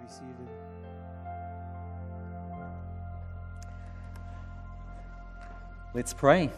be seated. Let's pray.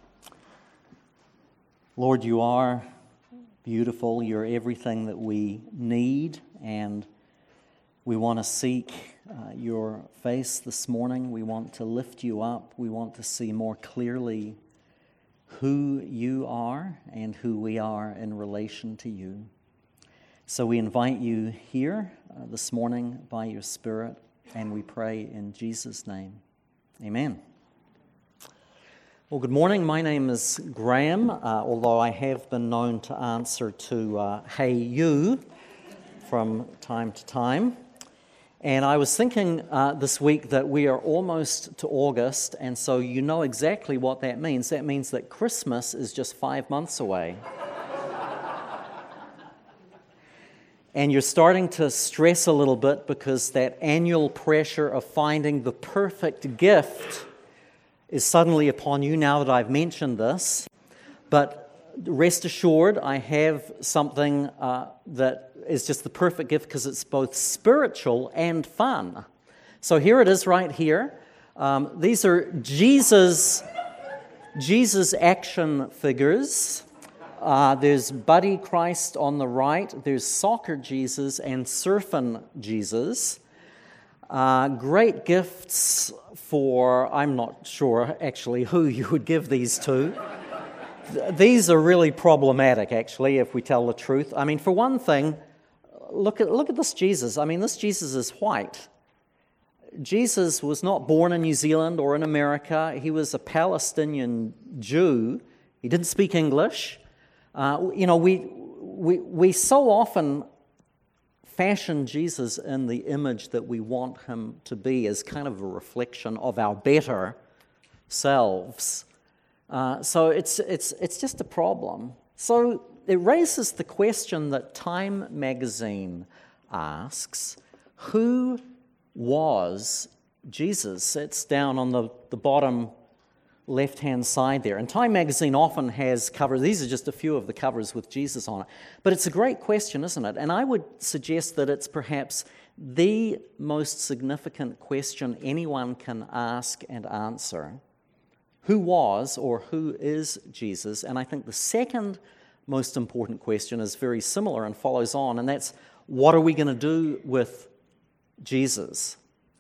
Lord, you are beautiful. You're everything that we need, and we want to seek your face this morning. We want to lift you up. We want to see more clearly who you are and who we are in relation to you. So we invite you here this morning by your Spirit, and we pray in Jesus' name. Amen. Well, good morning. My name is Graham, although I have been known to answer to hey you from time to time. And I was thinking this week that we are almost to August, and so you know exactly what that means. That means that Christmas is just 5 months away. And you're starting to stress a little bit because that annual pressure of finding the perfect gift is suddenly upon you now that I've mentioned this. But rest assured, I have something that is just the perfect gift because it's both spiritual and fun. So here it is right here. These are Jesus action figures. There's Buddy Christ on the right, there's Soccer Jesus and Surfing Jesus. Great gifts for, I'm not sure actually who you would give these to. These are really problematic actually, if we tell the truth. I mean, for one thing, look at this Jesus. I mean, this Jesus is white. Jesus was not born in New Zealand or in America. He was a Palestinian Jew. He didn't speak English. We so often fashion Jesus in the image that we want him to be as kind of a reflection of our better selves. So it's just a problem. So it raises the question that Time magazine asks, who was Jesus? It's down on the bottom left-hand side there. And Time magazine often has covers. These are just a few of the covers with Jesus on it. But it's a great question, isn't it? And I would suggest that it's perhaps the most significant question anyone can ask and answer. Who was or who is Jesus? And I think the second most important question is very similar and follows on, and that's, what are we going to do with Jesus?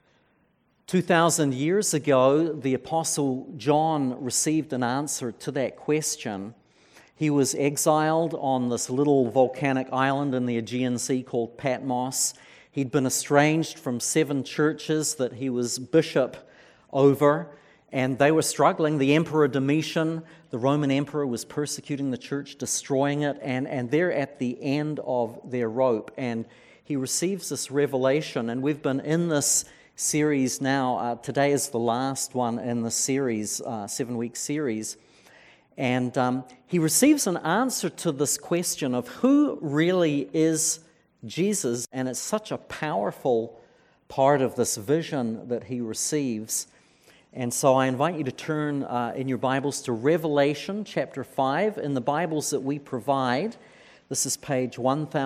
2,000 years ago, the Apostle John received an answer to that question. He was exiled on this little volcanic island in the Aegean Sea called Patmos. He'd been estranged from 7 churches that he was bishop over, and they were struggling. The Emperor Domitian, the Roman emperor, was persecuting the church, destroying it, and they're at the end of their rope. And he receives this revelation, and we've been in this series now. Today is the last one in the series, 7-week series. And he receives an answer to this question of who really is Jesus, and it's such a powerful part of this vision that he receives. And so I invite you to turn in your Bibles to Revelation chapter 5. In the Bibles that we provide, this is page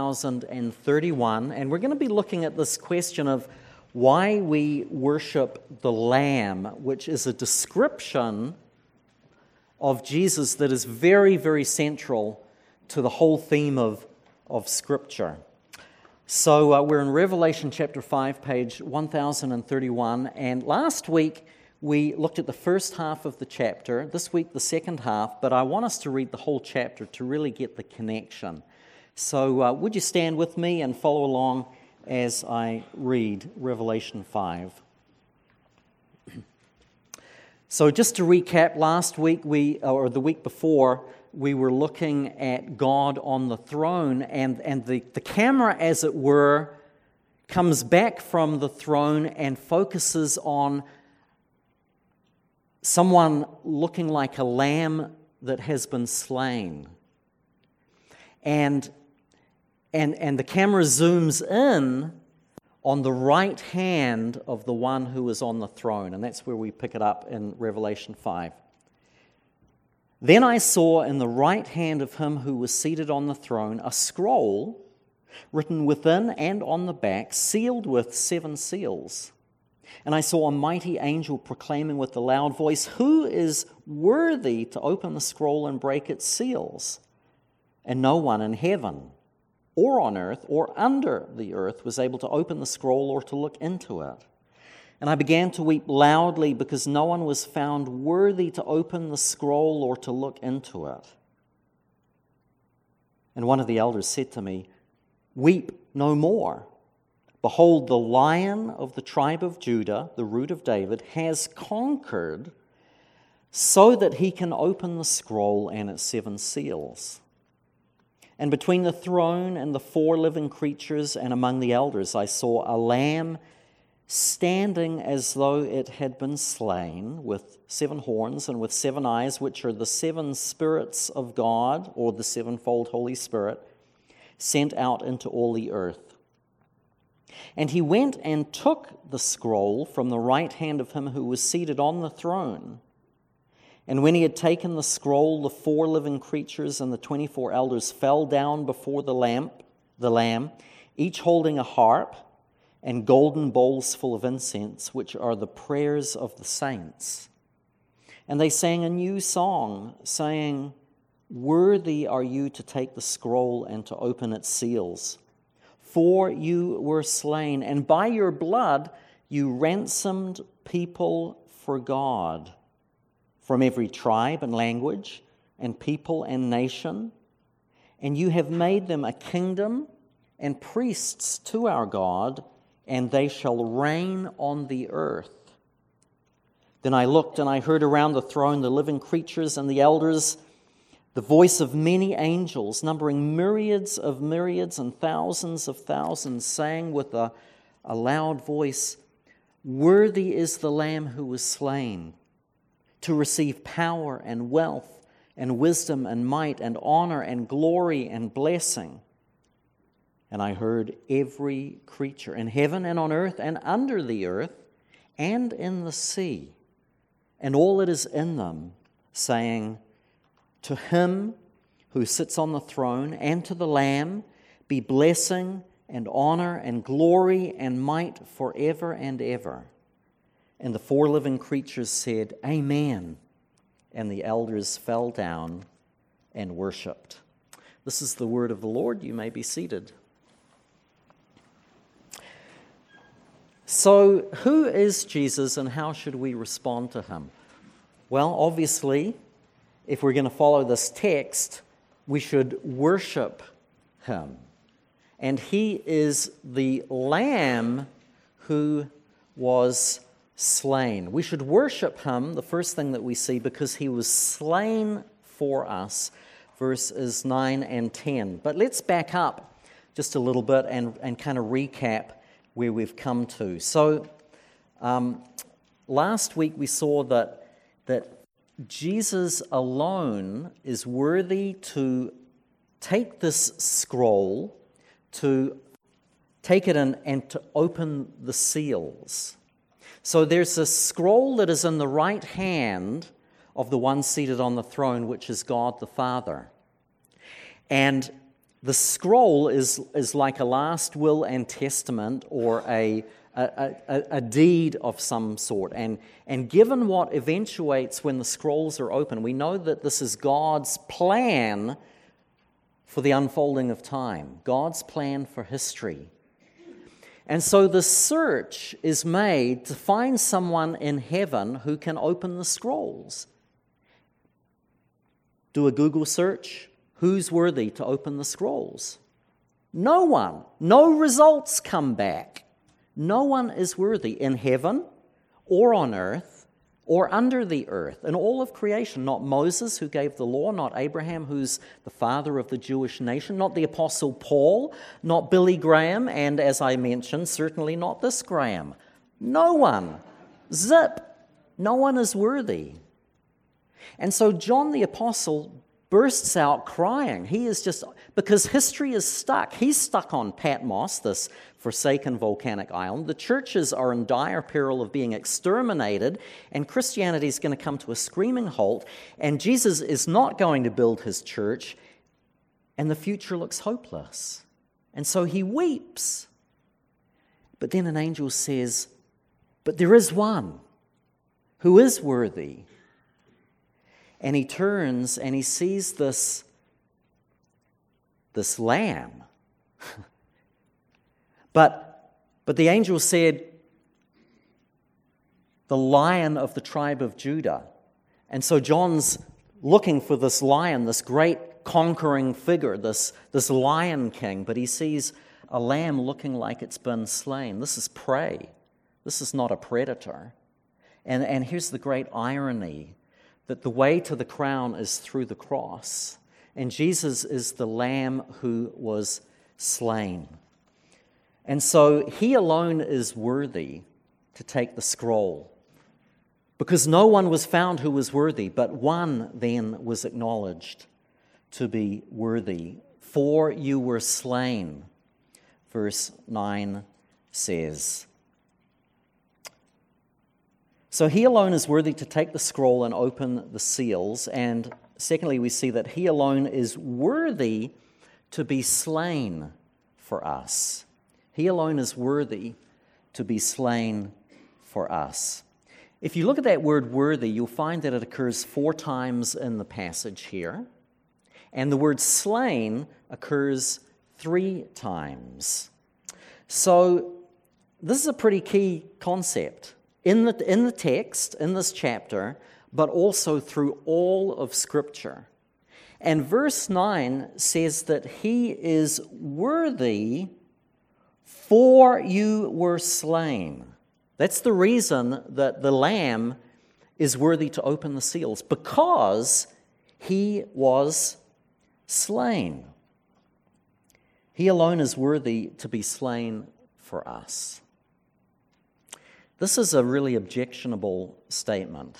1031, and we're going to be looking at this question of why we worship the Lamb, which is a description of Jesus that is very, very central to the whole theme of Scripture. So we're in Revelation chapter 5, page 1031, and last week we looked at the first half of the chapter, this week the second half, but I want us to read the whole chapter to really get the connection. So would you stand with me and follow along as I read Revelation 5. So just to recap, last week or the week before, we were looking at God on the throne, and the camera, as it were, comes back from the throne and focuses on someone looking like a lamb that has been slain. And the camera zooms in on the right hand of the one who is on the throne. And that's where we pick it up in Revelation 5. Then I saw in the right hand of him who was seated on the throne a scroll written within and on the back, sealed with 7 seals. And I saw a mighty angel proclaiming with a loud voice, "Who is worthy to open the scroll and break its seals?" And no one in heaven or on earth or under the earth was able to open the scroll or to look into it. And I began to weep loudly because no one was found worthy to open the scroll or to look into it. And one of the elders said to me, "Weep no more. Behold, the Lion of the tribe of Judah, the Root of David, has conquered so that he can open the scroll and its 7 seals." And between the throne and the 4 living creatures and among the elders, I saw a lamb standing as though it had been slain, with 7 horns and with 7 eyes, which are the 7 spirits of God, or the 7-fold Holy Spirit, sent out into all the earth. And he went and took the scroll from the right hand of him who was seated on the throne. And when he had taken the scroll, the 4 living creatures and the 24 elders fell down before the Lamb, each holding a harp and golden bowls full of incense, which are the prayers of the saints. And they sang a new song, saying, "Worthy are you to take the scroll and to open its seals. For you were slain, and by your blood you ransomed people for God, from every tribe and language and people and nation. And you have made them a kingdom and priests to our God, and they shall reign on the earth." Then I looked, and I heard around the throne the living creatures and the elders, the voice of many angels, numbering myriads of myriads and thousands of thousands, saying with a loud voice, "Worthy is the Lamb who was slain to receive power and wealth and wisdom and might and honor and glory and blessing." And I heard every creature in heaven and on earth and under the earth and in the sea and all that is in them, saying, "To him who sits on the throne and to the Lamb be blessing and honor and glory and might forever and ever." And the 4 living creatures said, "Amen." And the elders fell down and worshipped. This is the word of the Lord. You may be seated. So, who is Jesus and how should we respond to him? Well, obviously, if we're going to follow this text, we should worship him. And he is the Lamb who was slain. We should worship him, the first thing that we see, because he was slain for us, verses 9 and 10. But let's back up just a little bit and kind of recap where we've come to. So last week we saw that Jesus alone is worthy to take this scroll, to take it and to open the seals. So there's a scroll that is in the right hand of the one seated on the throne, which is God the Father. And the scroll is like a last will and testament, or a deed of some sort. And given what eventuates when the scrolls are open, we know that this is God's plan for the unfolding of time, God's plan for history. And so the search is made to find someone in heaven who can open the scrolls. Do a Google search. Who's worthy to open the scrolls? No one. No results come back. No one is worthy in heaven or on earth or under the earth, in all of creation. Not Moses, who gave the law, not Abraham, who's the father of the Jewish nation, not the Apostle Paul, not Billy Graham, and as I mentioned, certainly not this Graham. No one. Zip. No one is worthy. And so John the Apostle bursts out crying. He is just, because history is stuck. He's stuck on Patmos, this forsaken volcanic island. The churches are in dire peril of being exterminated, and Christianity is going to come to a screaming halt, and Jesus is not going to build his church, and the future looks hopeless. And so he weeps. But then an angel says, but there is one who is worthy. And he turns and he sees this lamb. But the angel said, the Lion of the tribe of Judah. And so John's looking for this lion, this great conquering figure, this lion king, but he sees a lamb looking like it's been slain. This is prey. This is not a predator. And here's the great irony, that the way to the crown is through the cross. And Jesus is the lamb who was slain. And so he alone is worthy to take the scroll, because no one was found who was worthy, but one then was acknowledged to be worthy. For you were slain, verse 9 says. So he alone is worthy to take the scroll and open the seals. And secondly, we see that he alone is worthy to be slain for us. He alone is worthy to be slain for us. If you look at that word worthy, you'll find that it occurs 4 times in the passage here. And the word slain occurs 3 times. So this is a pretty key concept in the text, in this chapter, but also through all of Scripture. And verse 9 says that he is worthy, for you were slain. That's the reason that the Lamb is worthy to open the seals, because he was slain. He alone is worthy to be slain for us. This is a really objectionable statement.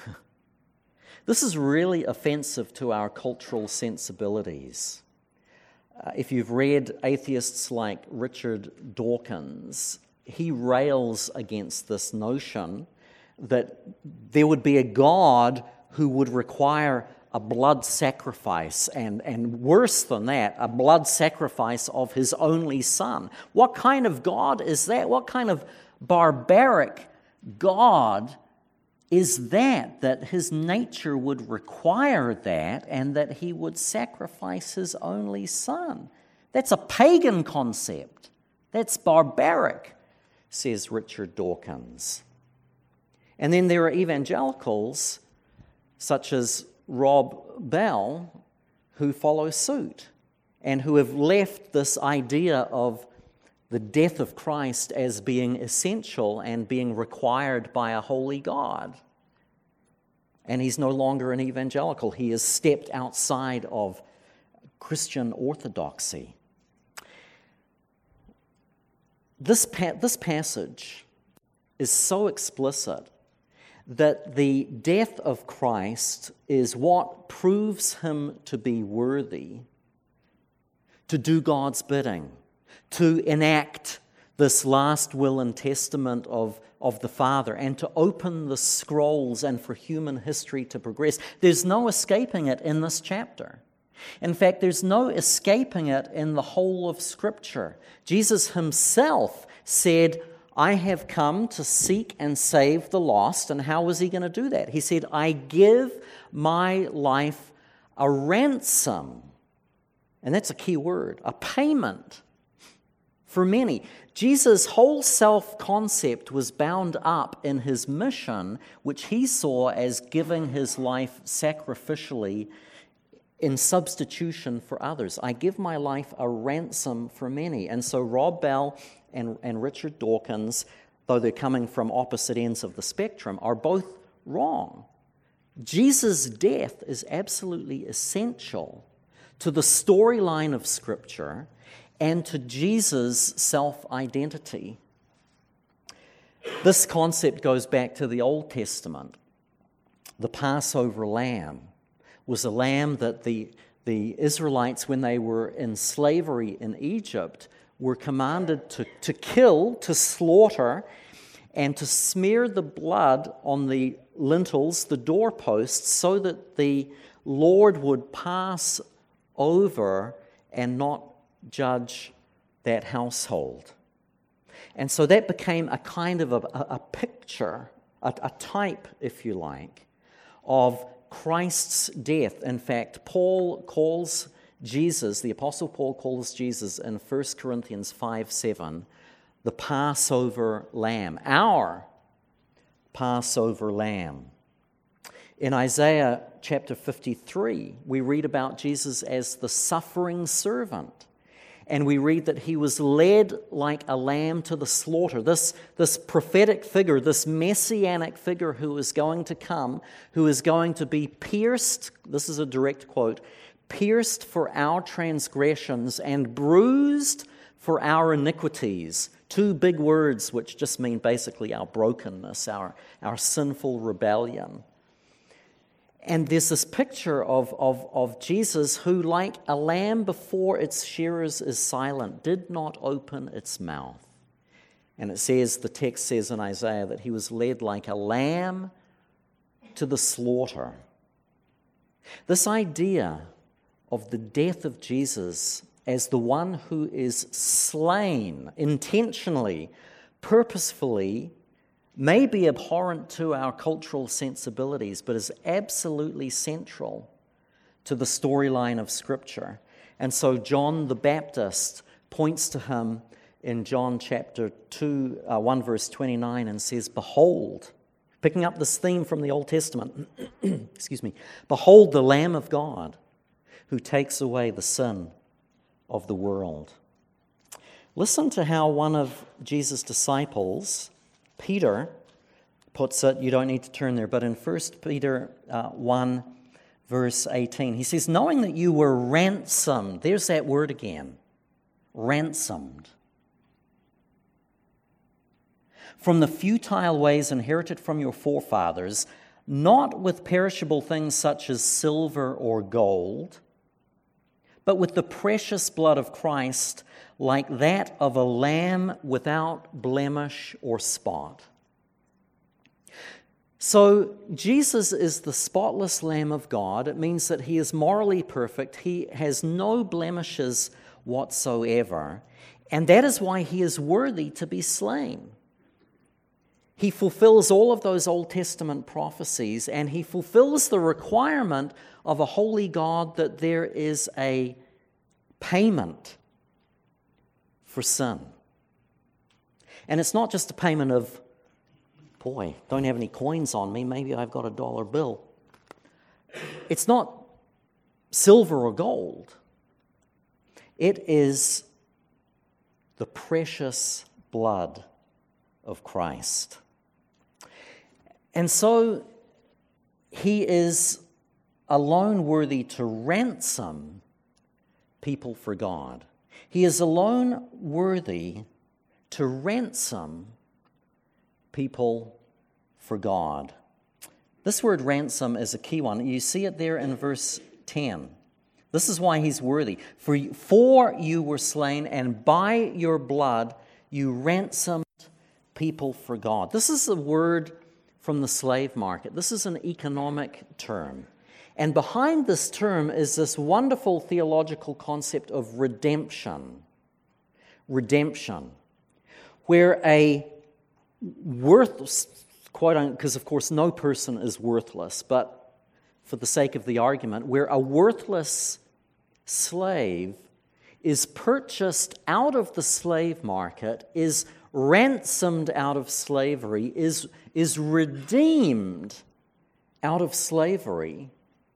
This is really offensive to our cultural sensibilities. If you've read atheists like Richard Dawkins, he rails against this notion that there would be a God who would require a blood sacrifice, and worse than that, a blood sacrifice of his only son. What kind of God is that? What kind of barbaric God is that his nature would require that, and that he would sacrifice his only son? That's a pagan concept. That's barbaric, says Richard Dawkins. And then there are evangelicals such as Rob Bell who follow suit and who have left this idea of the death of Christ as being essential and being required by a holy God. And he's no longer an evangelical. He has stepped outside of Christian orthodoxy. This passage is so explicit that the death of Christ is what proves him to be worthy to do God's bidding, to enact this last will and testament of the Father, and to open the scrolls and for human history to progress. There's no escaping it in this chapter. In fact, there's no escaping it in the whole of Scripture. Jesus himself said, I have come to seek and save the lost. And how was he going to do that? He said, I give my life a ransom. And that's a key word, a payment for many. Jesus' whole self-concept was bound up in his mission, which he saw as giving his life sacrificially in substitution for others. I give my life a ransom for many. And so Rob Bell and Richard Dawkins, though they're coming from opposite ends of the spectrum, are both wrong. Jesus' death is absolutely essential to the storyline of Scripture and to Jesus' self-identity. This concept goes back to the Old Testament. The Passover lamb was a lamb that the Israelites, when they were in slavery in Egypt, were commanded to kill, to slaughter, and to smear the blood on the lintels, the doorposts, so that the Lord would pass over and not judge that household. And so that became a kind of a picture, a type, if you like, of Christ's death. In fact, Paul calls Jesus, the Apostle Paul calls Jesus in 1 Corinthians 5:7, the Passover Lamb, our Passover Lamb. In Isaiah chapter 53, we read about Jesus as the suffering servant. And we read that he was led like a lamb to the slaughter. This prophetic figure, this messianic figure who is going to come, who is going to be pierced, this is a direct quote, pierced for our transgressions and bruised for our iniquities. Two big words which just mean basically our brokenness, our sinful rebellion. And there's this picture of Jesus who, like a lamb before its shearers is silent, did not open its mouth. And it says, the text says in Isaiah, that he was led like a lamb to the slaughter. This idea of the death of Jesus as the one who is slain intentionally, purposefully, may be abhorrent to our cultural sensibilities, but is absolutely central to the storyline of Scripture. And so John the Baptist points to him in John chapter 2, 1 verse 29 and says, "Behold," picking up this theme from the Old Testament, excuse me, "Behold the Lamb of God who takes away the sin of the world." Listen to how one of Jesus' disciples, Peter, puts it. You don't need to turn there, but in 1 Peter 1, verse 18, he says, "Knowing that you were ransomed," there's that word again, ransomed, "from the futile ways inherited from your forefathers, not with perishable things such as silver or gold, but with the precious blood of Christ, like that of a lamb without blemish or spot." So Jesus is the spotless Lamb of God. It means that he is morally perfect. He has no blemishes whatsoever. And that is why he is worthy to be slain. He fulfills all of those Old Testament prophecies, and he fulfills the requirement of a holy God that there is a payment for sin. And it's not just a payment of, boy, don't have any coins on me, maybe I've got a dollar bill. It's not silver or gold. It is the precious blood of Christ. And so he is alone worthy to ransom people for God. He is alone worthy to ransom people for God. This word ransom is a key one. You see it there in verse 10. This is why he's worthy. For you were slain, and by your blood you ransomed people for God. This is a word from the slave market. This is an economic term. And behind this term is this wonderful theological concept of redemption. Redemption. Where a worthless, because of course no person is worthless, but for the sake of the argument, where a worthless slave is purchased out of the slave market, is ransomed out of slavery, is redeemed out of slavery.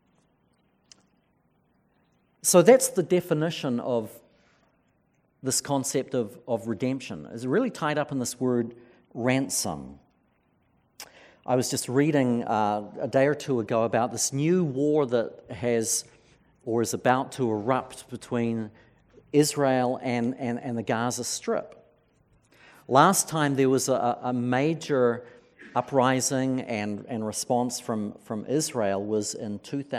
So that's the definition of this concept of redemption. It's really tied up in this word ransom. I was just reading a day or two ago about this new war that has or is about to erupt between Israel and the Gaza Strip. Last time there was a major uprising and response from Israel was in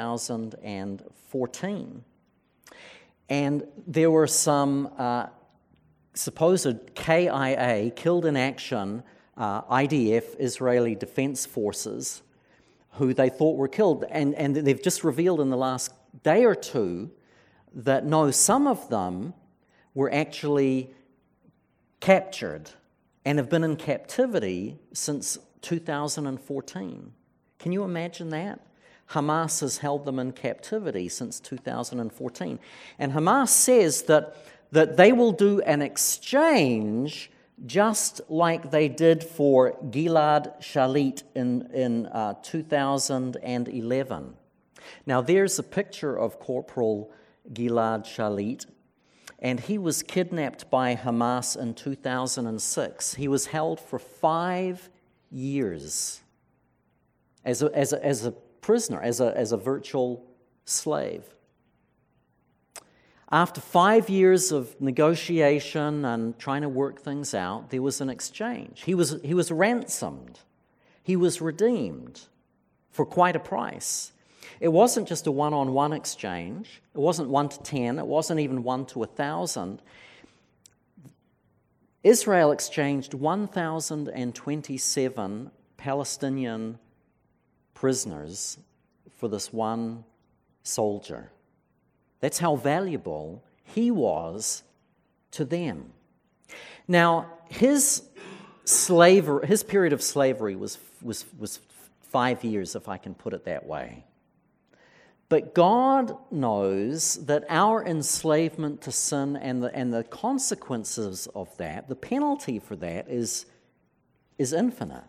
2014. And there were some supposed KIA, killed in action, IDF, Israeli Defense Forces, who they thought were killed. And they've just revealed in the last day or two that no, some of them were actually captured and have been in captivity since 2014. Can you imagine that? Hamas has held them in captivity since 2014. And Hamas says that they will do an exchange just like they did for Gilad Shalit in 2011. Now, there's a picture of Corporal Gilad Shalit, and he was kidnapped by Hamas in 2006. He was held for 5 years as a prisoner, as a virtual slave. After 5 years of negotiation and trying to work things out, there was an exchange. He was ransomed. He was redeemed for quite a price. It wasn't just a one-on-one exchange. It wasn't 1 to 10. It wasn't even 1 to 1,000. Israel exchanged 1,027 Palestinian prisoners for this one soldier. That's how valuable he was to them. Now, his period of slavery was 5 years, if I can put it that way. But God knows that our enslavement to sin and the consequences of that, the penalty for that is infinite.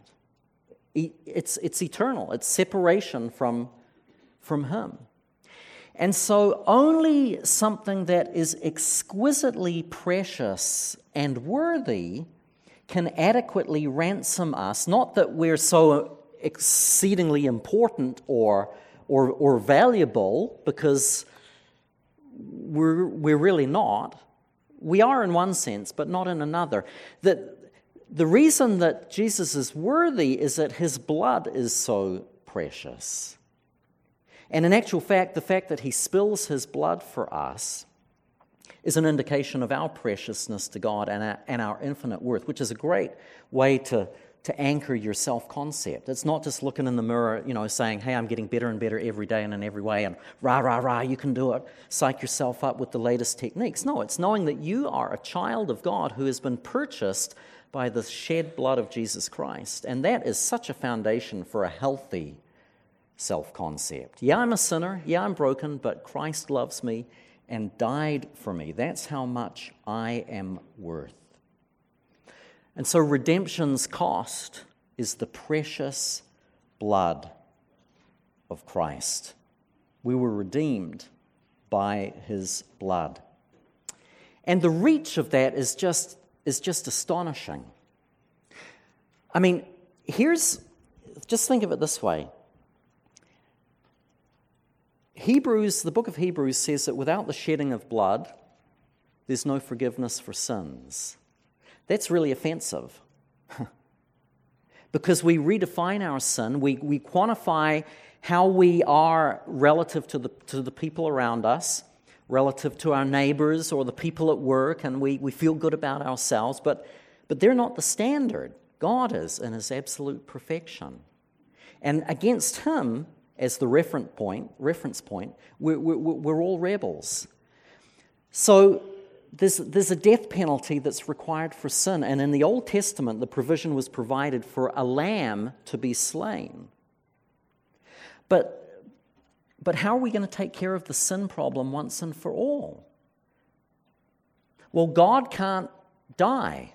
It's eternal. It's separation from Him. And so only something that is exquisitely precious and worthy can adequately ransom us. Not that we're so exceedingly important or valuable, because we're really not. We are in one sense, but not in another. The reason that Jesus is worthy is that His blood is so precious. And in actual fact, the fact that He spills His blood for us is an indication of our preciousness to God and our infinite worth, which is a great way to anchor your self-concept. It's not just looking in the mirror, saying, hey, I'm getting better and better every day and in every way, and rah, rah, rah, you can do it. Psych yourself up with the latest techniques. No, it's knowing that you are a child of God who has been purchased by the shed blood of Jesus Christ. And that is such a foundation for a healthy self-concept. Yeah, I'm a sinner. Yeah, I'm broken, but Christ loves me and died for me. That's how much I am worth. And so redemption's cost is the precious blood of Christ. We were redeemed by His blood. And the reach of that is just astonishing. I mean, just think of it this way. The book of Hebrews says that without the shedding of blood, there's no forgiveness for sins. That's really offensive. Because we redefine our sin, we quantify how we are relative to the people around us, relative to our neighbors or the people at work, and we feel good about ourselves, but they're not the standard. God is in His absolute perfection. And against Him, as the reference point, we're all rebels. So there's a death penalty that's required for sin, and in the Old Testament, the provision was provided for a lamb to be slain. But how are we going to take care of the sin problem once and for all? Well, God can't die.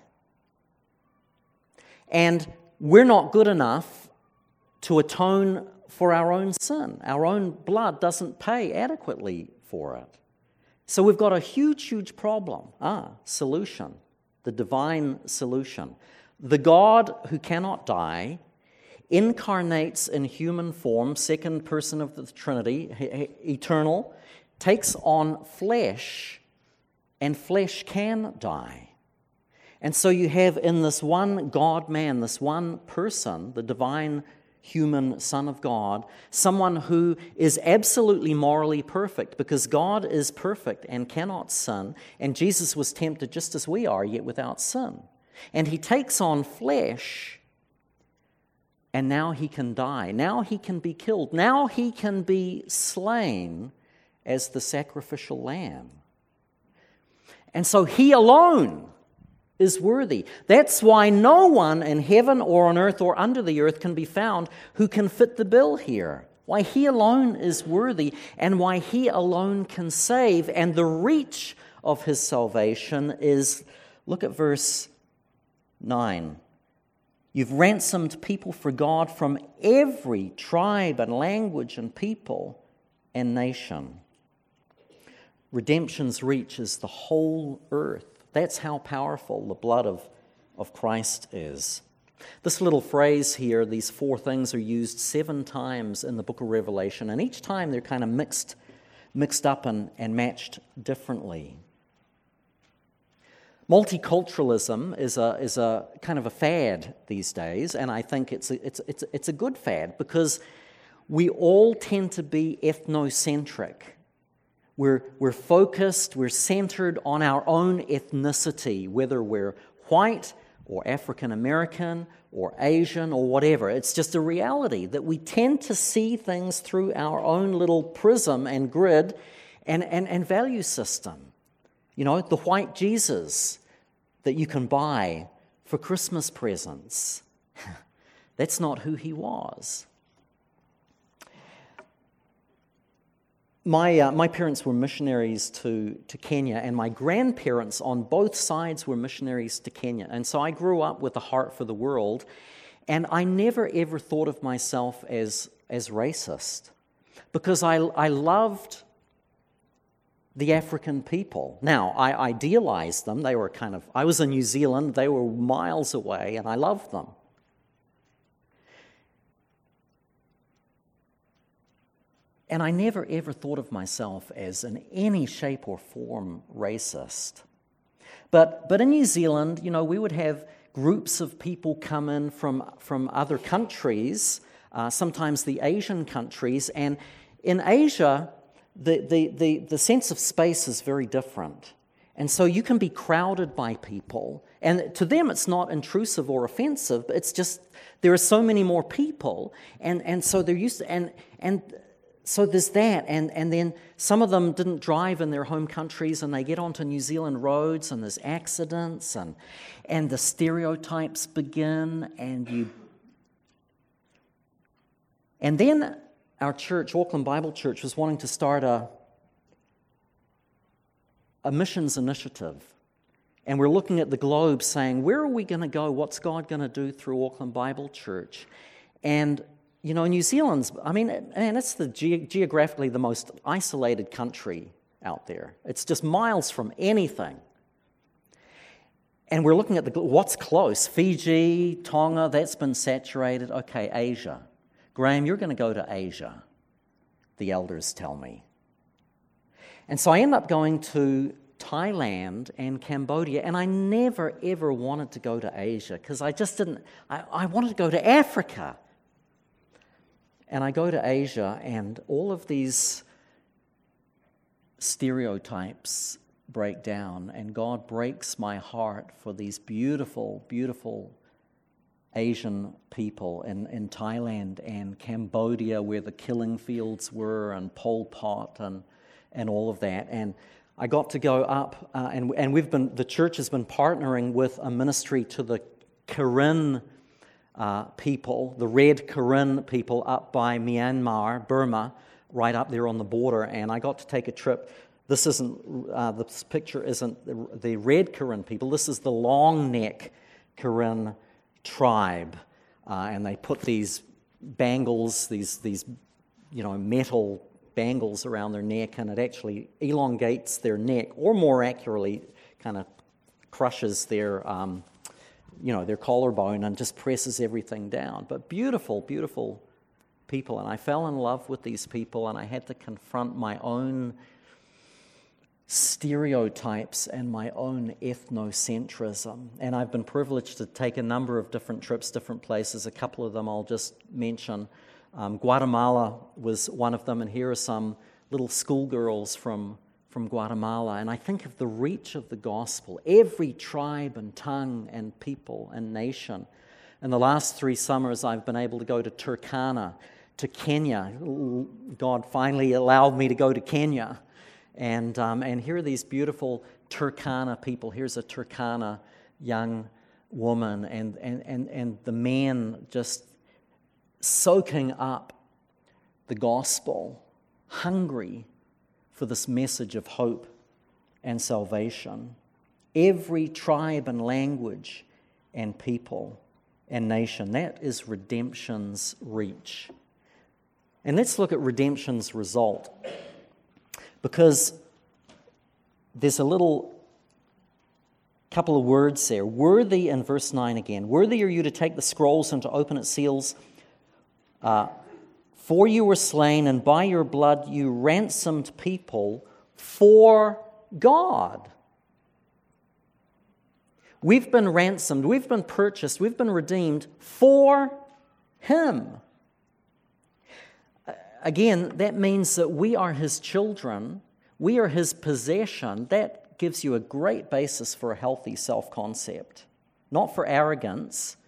And we're not good enough to atone for our own sin. Our own blood doesn't pay adequately for it. So we've got a huge, huge problem. Solution. The divine solution. The God who cannot die incarnates in human form, second person of the Trinity, eternal, takes on flesh, and flesh can die. And so you have in this one God-man, this one person, the divine human Son of God, someone who is absolutely morally perfect, because God is perfect and cannot sin, and Jesus was tempted just as we are, yet without sin. And He takes on flesh, and now He can die. Now He can be killed. Now He can be slain as the sacrificial lamb. And so He alone is worthy. That's why no one in heaven or on earth or under the earth can be found who can fit the bill here. Why He alone is worthy and why He alone can save. And the reach of His salvation is, look at verse 9. You've ransomed people for God from every tribe and language and people and nation. Redemption's reach is the whole earth. That's how powerful the blood of Christ is. This little phrase here, these four things, are used 7 times in the book of Revelation, and each time they're kind of mixed up and matched differently. Multiculturalism is a kind of a fad these days, and I think it's a good fad because we all tend to be ethnocentric. We're focused, we're centered on our own ethnicity, whether we're white or African American or Asian or whatever. It's just a reality that we tend to see things through our own little prism and grid and value system. You know, the white Jesus that you can buy for Christmas presents. That's not who He was. My parents were missionaries to Kenya, and my grandparents on both sides were missionaries to Kenya. And so I grew up with a heart for the world, and I never ever thought of myself as racist because I loved the African people. Now, I idealized them. They were I was in New Zealand, they were miles away, and I loved them. And I never ever thought of myself as in any shape or form racist. But in New Zealand, you know, we would have groups of people come in from other countries, sometimes the Asian countries, and in Asia, the sense of space is very different. And so you can be crowded by people, and to them it's not intrusive or offensive, but it's just there are so many more people, and so they're used to, and so there's that, and then some of them didn't drive in their home countries, and they get onto New Zealand roads, and there's accidents, and the stereotypes begin, and then our church, Auckland Bible Church, was wanting to start a missions initiative, and we're looking at the globe, saying, where are we going to go? What's God going to do through Auckland Bible Church? And you know, New Zealand's, it's geographically the most isolated country out there. It's just miles from anything. And we're looking at what's close. Fiji, Tonga, that's been saturated. Okay, Asia. Graham, you're going to go to Asia, the elders tell me. And so I end up going to Thailand and Cambodia, and I never, ever wanted to go to Asia because I just didn't, I wanted to go to Africa. And I go to Asia, and all of these stereotypes break down, and God breaks my heart for these beautiful, beautiful Asian people in Thailand and Cambodia, where the killing fields were, and Pol Pot and all of that. And I got to go up, and the church has been partnering with a ministry to the Karen people, the Red Karen people up by Myanmar, Burma, right up there on the border, and I got to take a trip. This picture isn't the Red Karen people, this is the long neck Karen tribe, and they put these bangles, these metal bangles around their neck, and it actually elongates their neck, or more accurately, kind of crushes their collarbone and just presses everything down. But beautiful, beautiful people. And I fell in love with these people, and I had to confront my own stereotypes and my own ethnocentrism. And I've been privileged to take a number of different trips, different places. A couple of them I'll just mention. Guatemala was one of them, and here are some little schoolgirls from Guatemala, and I think of the reach of the gospel, every tribe and tongue and people and nation. In the last 3 summers, I've been able to go to Turkana, to Kenya. God finally allowed me to go to Kenya, and here are these beautiful Turkana people. Here's a Turkana young woman, and the man just soaking up the gospel, hungry for this message of hope and salvation. Every tribe and language and people and nation. That is redemption's reach. And let's look at redemption's result, because there's a little couple of words there. Worthy, in verse 9 again. Worthy are you to take the scrolls and to open its seals. For you were slain, and by your blood you ransomed people for God. We've been ransomed, we've been purchased, we've been redeemed for Him. Again, that means that we are His children, we are His possession. That gives you a great basis for a healthy self-concept, not for arrogance.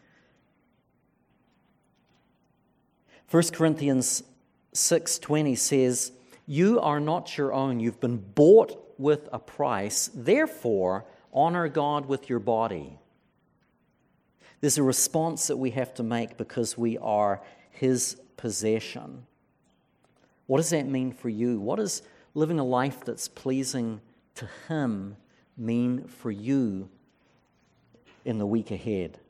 1 Corinthians 6:20 says, "You are not your own, you've been bought with a price, therefore honor God with your body." There's a response that we have to make because we are His possession. What does that mean for you? What does living a life that's pleasing to Him mean for you in the week ahead?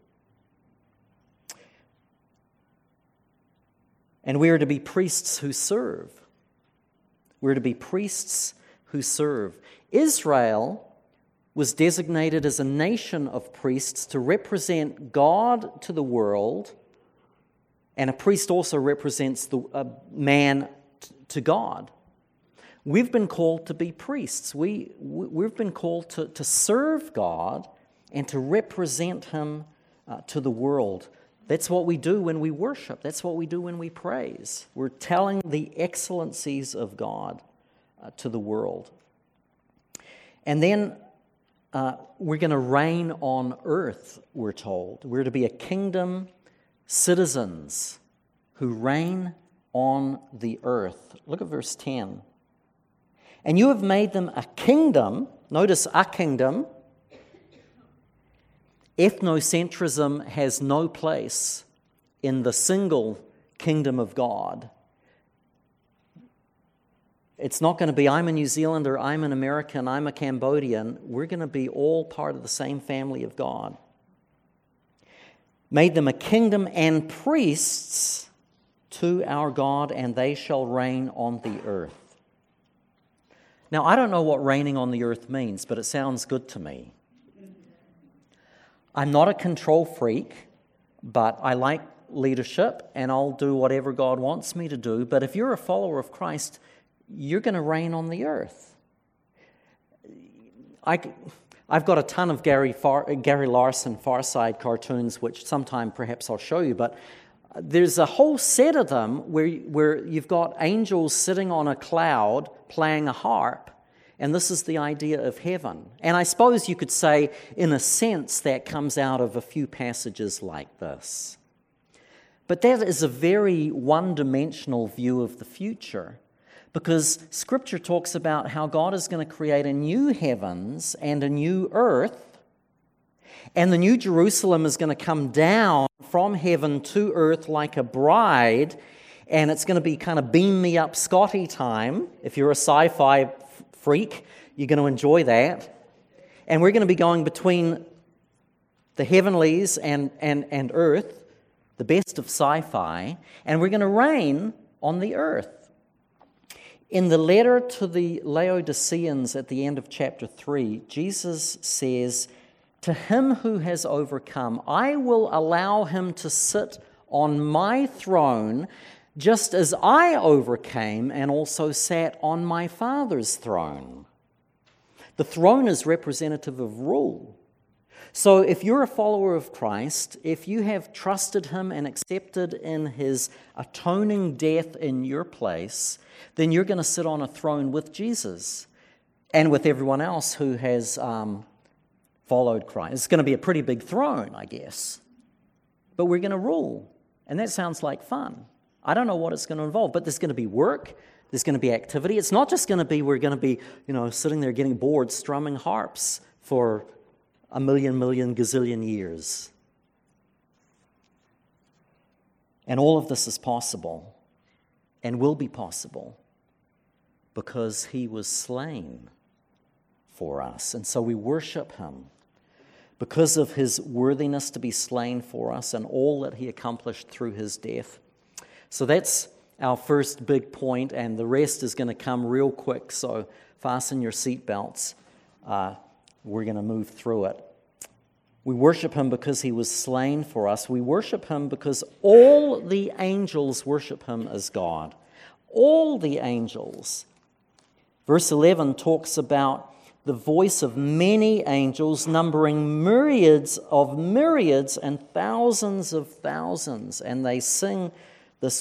And we are to be priests who serve. We're to be priests who serve. Israel was designated as a nation of priests to represent God to the world, and a priest also represents a man to God. We've been called to be priests. We've been called to serve God and to represent Him to the world. That's what we do when we worship. That's what we do when we praise. We're telling the excellencies of God to the world. And then we're going to reign on earth, we're told. We're to be a kingdom citizens who reign on the earth. Look at verse 10. And you have made them a kingdom. Notice, a kingdom. Ethnocentrism has no place in the single kingdom of God. It's not going to be, I'm a New Zealander, I'm an American, I'm a Cambodian. We're going to be all part of the same family of God. Made them a kingdom and priests to our God, and they shall reign on the earth. Now, I don't know what reigning on the earth means, but it sounds good to me. I'm not a control freak, but I like leadership, and I'll do whatever God wants me to do. But if you're a follower of Christ, you're going to reign on the earth. I've got a ton of Gary Larson Far Side cartoons, which sometime perhaps I'll show you, but there's a whole set of them where you've got angels sitting on a cloud playing a harp, and this is the idea of heaven. And I suppose you could say, in a sense, that comes out of a few passages like this. But that is a very one-dimensional view of the future, because Scripture talks about how God is going to create a new heavens and a new earth, and the new Jerusalem is going to come down from heaven to earth like a bride, and it's going to be kind of beam me up Scotty time. If you're a sci-fi freak, you're going to enjoy that. And we're going to be going between the heavenlies and earth, the best of sci-fi, and we're going to reign on the earth. In the letter to the Laodiceans at the end of chapter 3, Jesus says, "To him who has overcome, I will allow him to sit on my throne, just as I overcame and also sat on my Father's throne." The throne is representative of rule. So if you're a follower of Christ, if you have trusted him and accepted in his atoning death in your place, then you're going to sit on a throne with Jesus and with everyone else who has followed Christ. It's going to be a pretty big throne, I guess. But we're going to rule. And that sounds like fun. I don't know what it's going to involve, but there's going to be work. There's going to be activity. It's not just going to be, we're going to be, sitting there getting bored strumming harps for a million gazillion years. And all of this is possible and will be possible because he was slain for us. And so we worship him because of his worthiness to be slain for us and all that he accomplished through his death. So that's our first big point, and the rest is going to come real quick, so fasten your seatbelts. We're going to move through it. We worship him because he was slain for us. We worship him because all the angels worship him as God. All the angels. Verse 11 talks about the voice of many angels, numbering myriads of myriads and thousands of thousands. And they sing this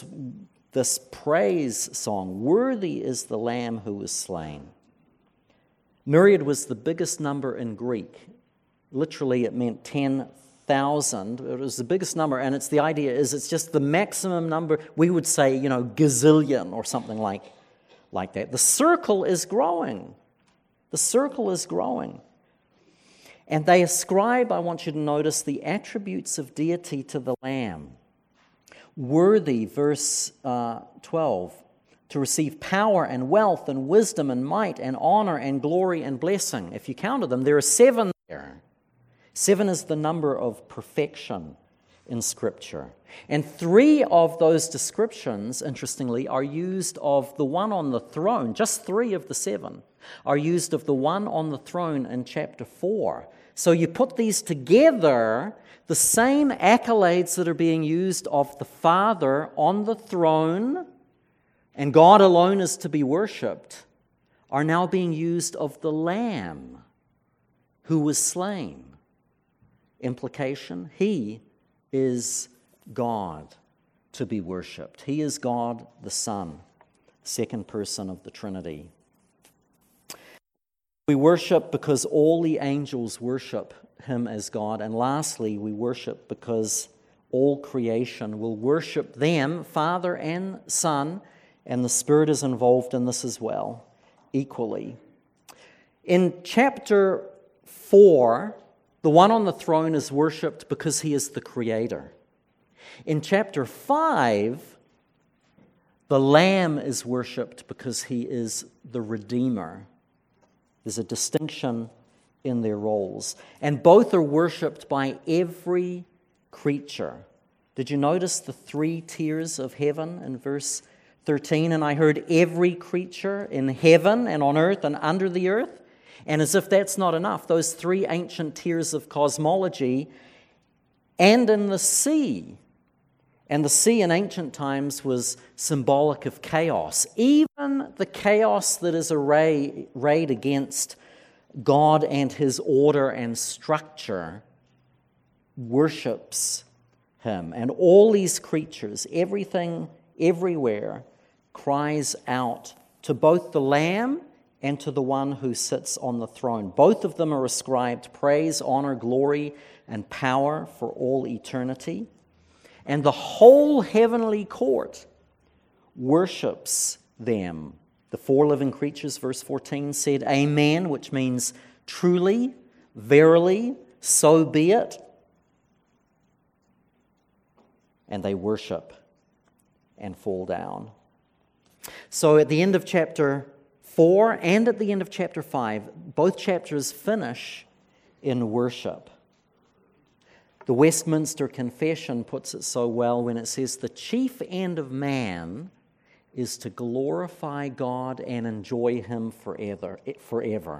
praise song, "Worthy is the Lamb who was slain." Myriad was the biggest number in Greek. Literally, it meant 10,000. It was the biggest number, and the idea is it's just the maximum number. We would say, gazillion or something like that. The circle is growing. The circle is growing. And they ascribe, I want you to notice, the attributes of deity to the Lamb. Worthy, verse 12, to receive power and wealth and wisdom and might and honor and glory and blessing. If you counted them, there are 7 there. 7 is the number of perfection in Scripture. And 3 of those descriptions, interestingly, are used of the one on the throne. Just 3 of the 7 are used of the one on the throne in chapter 4. So you put these together, the same accolades that are being used of the Father on the throne, and God alone is to be worshipped, are now being used of the Lamb who was slain. Implication, he is God to be worshipped. He is God the Son, second person of the Trinity. We worship because all the angels worship him as God. And lastly, we worship because all creation will worship them, Father and Son, and the Spirit is involved in this as well, equally. In chapter 4, the one on the throne is worshipped because he is the Creator. In chapter 5, the Lamb is worshipped because he is the Redeemer. There's a distinction in their roles. And both are worshipped by every creature. Did you notice the 3 tiers of heaven in verse 13? And I heard every creature in heaven and on earth and under the earth. And as if that's not enough, those 3 ancient tiers of cosmology, and in the sea. And the sea in ancient times was symbolic of chaos. Even the chaos that is arrayed against God and his order and structure worships him. And all these creatures, everything, everywhere, cries out to both the Lamb and to the one who sits on the throne. Both of them are ascribed praise, honor, glory, and power for all eternity. And the whole heavenly court worships them. The 4 living creatures, verse 14, said, Amen, which means truly, verily, so be it. And they worship and fall down. So at the end of chapter 4 and at the end of chapter 5, both chapters finish in worship. The Westminster Confession puts it so well when it says, the chief end of man is to glorify God and enjoy him forever.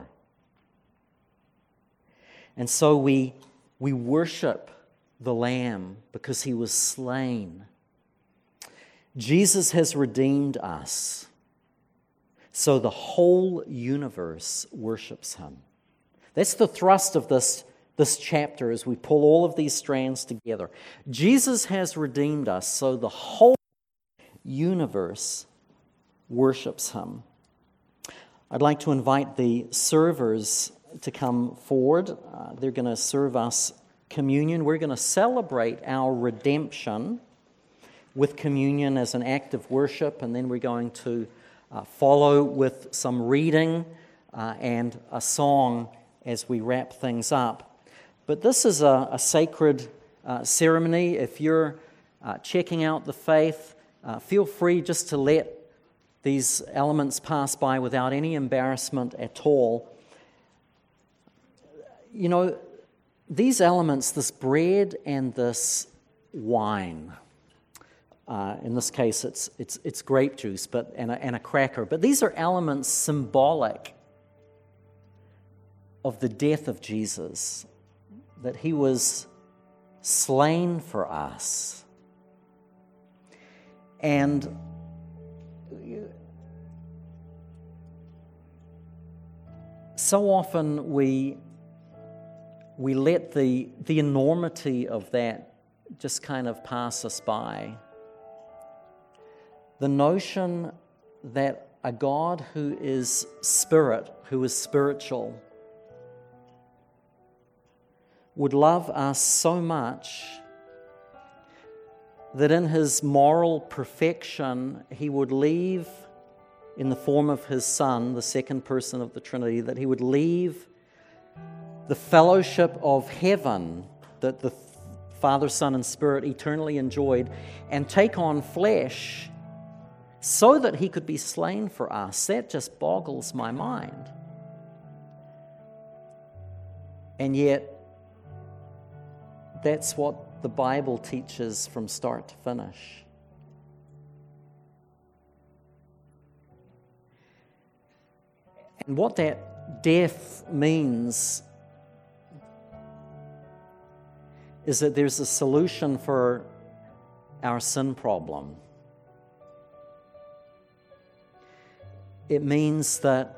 And so we worship the Lamb because he was slain. Jesus has redeemed us. So the whole universe worships him. That's the thrust of this chapter as we pull all of these strands together. Jesus has redeemed us, so the whole universe worships him. I'd like to invite the servers to come forward. They're going to serve us communion. We're going to celebrate our redemption with communion as an act of worship, and then we're going to follow with some reading and a song as we wrap things up. But this is a sacred ceremony. If you're checking out the faith, feel free just to let these elements pass by without any embarrassment at all. You know, these elements, this bread and this wine, in this case it's grape juice, and a cracker, but these are elements symbolic of the death of Jesus, that he was slain for us. And so often we let the enormity of that just kind of pass us by. The notion that a God who is spirit, who is spiritual, would love us so much that in his moral perfection, he would leave in the form of his Son, the second person of the Trinity, that he would leave the fellowship of heaven that the Father, Son, and Spirit eternally enjoyed and take on flesh so that he could be slain for us. That just boggles my mind. And yet, that's what the Bible teaches from start to finish. And what that death means is that there's a solution for our sin problem. It means that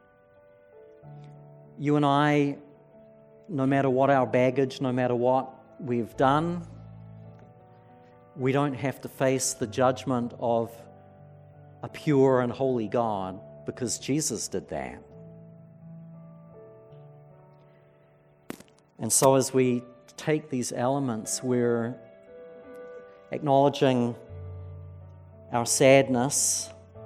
you and I, no matter what our baggage, no matter what we've done, we don't have to face the judgment of a pure and holy God, because Jesus did that. And so as we take these elements, we're acknowledging our sadness,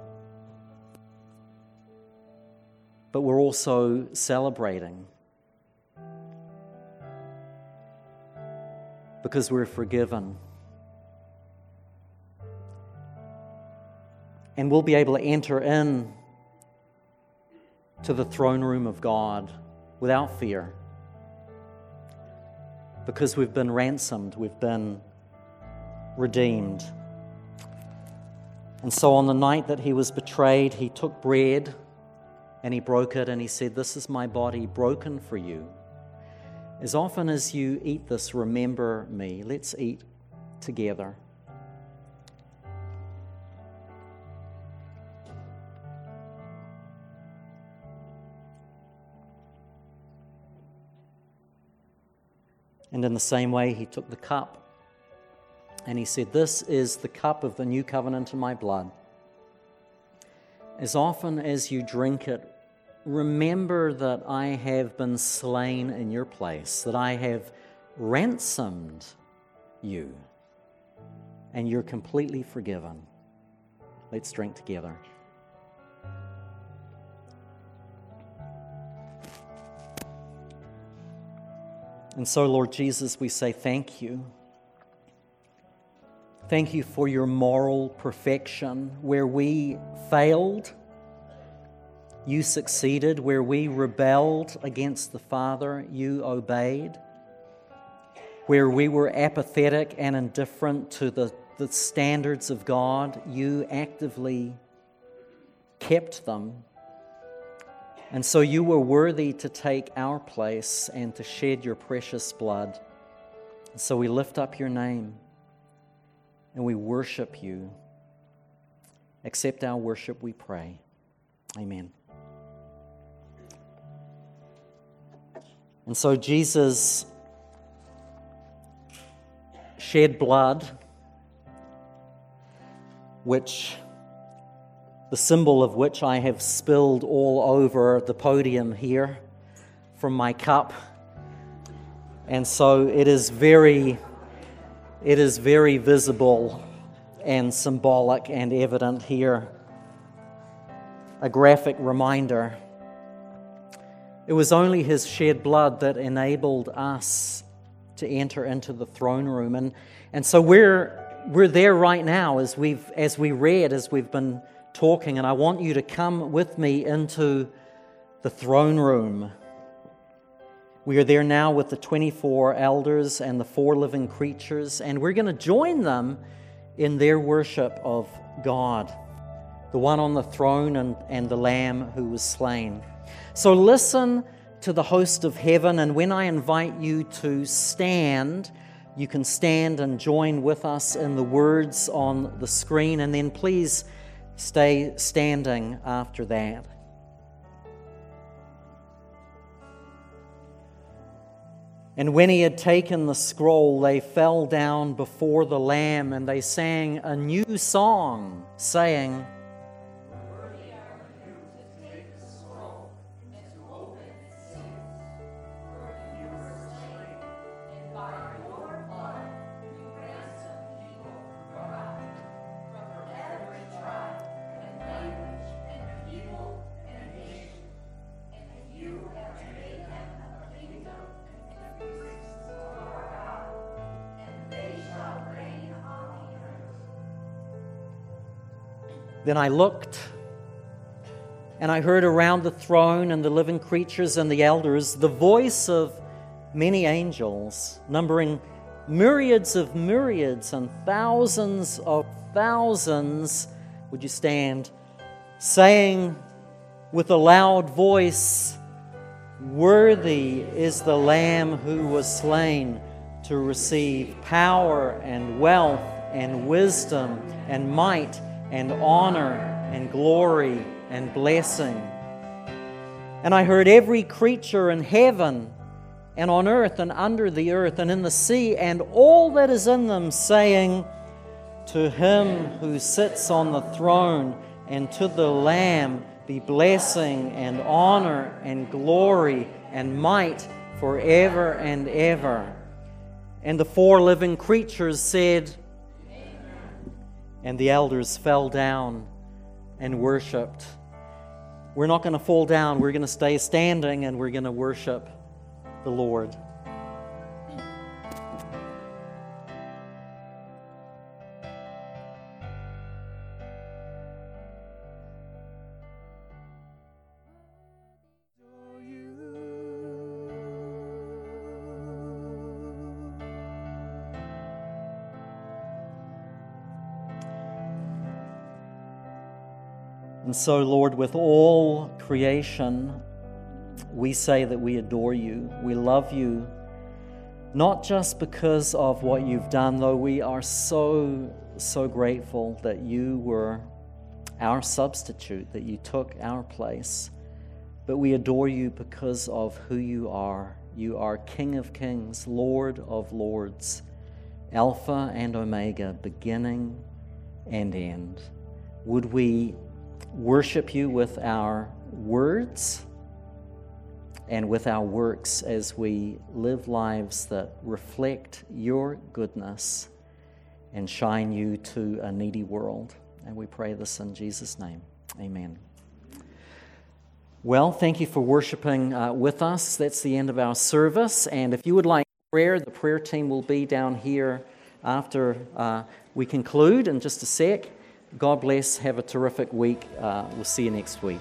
but we're also celebrating because we're forgiven. And we'll be able to enter in to the throne room of God without fear, because we've been ransomed, we've been redeemed. And so on the night that he was betrayed, he took bread and he broke it and he said, "This is my body broken for you. As often as you eat this, remember me." Let's eat together. And in the same way, he took the cup and he said, "This is the cup of the new covenant in my blood. As often as you drink it, remember that I have been slain in your place, that I have ransomed you, and you're completely forgiven." Let's drink together. And so, Lord Jesus, we say thank you. Thank you for your moral perfection. Where we failed, you succeeded. Where we rebelled against the Father, you obeyed. Where we were apathetic and indifferent to the standards of God, you actively kept them. And so you were worthy to take our place and to shed your precious blood. And so we lift up your name and we worship you. Accept our worship, we pray. Amen. And so Jesus shed blood, the symbol of which I have spilled all over the podium here from my cup. And so it is very visible and symbolic and evident here. A graphic reminder It was only His shed blood that enabled us to enter into the throne room. And so we're there right now as we've been talking, and I want you to come with me into the throne room. We are there now with the 24 elders and the 4 living creatures, and we're going to join them in their worship of God, the one on the throne and the Lamb who was slain. So listen to the host of heaven, and when I invite you to stand, you can stand and join with us in the words on the screen, and then please stay standing after that. And when He had taken the scroll, they fell down before the Lamb, and they sang a new song, saying, "Worthy are you to take the scroll and to open its seals. For you were slain, and by your blood you ransomed people from every tribe and language and people and nation. And you have made them a kingdom and priests to our God, and they shall reign on the earth." Then I looked, and I heard around the throne and the living creatures and the elders the voice of many angels, numbering myriads of myriads and thousands of thousands, would you stand, saying with a loud voice, "Worthy is the Lamb who was slain to receive power and wealth and wisdom and might and honor and glory and blessing." And I heard every creature in heaven and on earth and under the earth and in the sea and all that is in them saying, "To Him who sits on the throne and to the Lamb be blessing and honor and glory and might forever and ever." And the 4 living creatures said, "Amen." And the elders fell down and worshiped. We're not going to fall down. We're going to stay standing, and we're going to worship the Lord. And so, Lord, with all creation, we say that we adore you. We love you, not just because of what you've done, though we are so grateful that you were our substitute, that you took our place, but we adore you because of who you are. You are King of Kings, Lord of Lords, Alpha and Omega, beginning and end. Would we worship you with our words and with our works as we live lives that reflect your goodness and shine you to a needy world. And we pray this in Jesus' name. Amen. Well, thank you for worshiping with us. That's the end of our service. And if you would like prayer, the prayer team will be down here after we conclude in just a sec. God bless. Have a terrific week. We'll see you next week.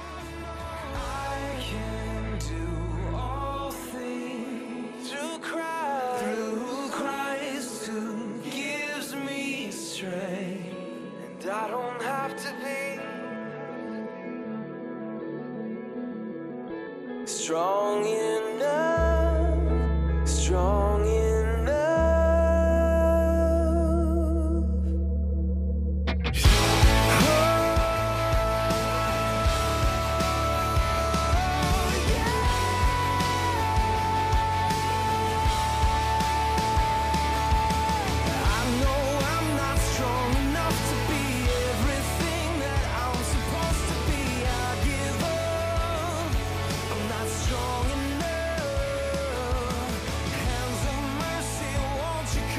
I don't have to be strong enough.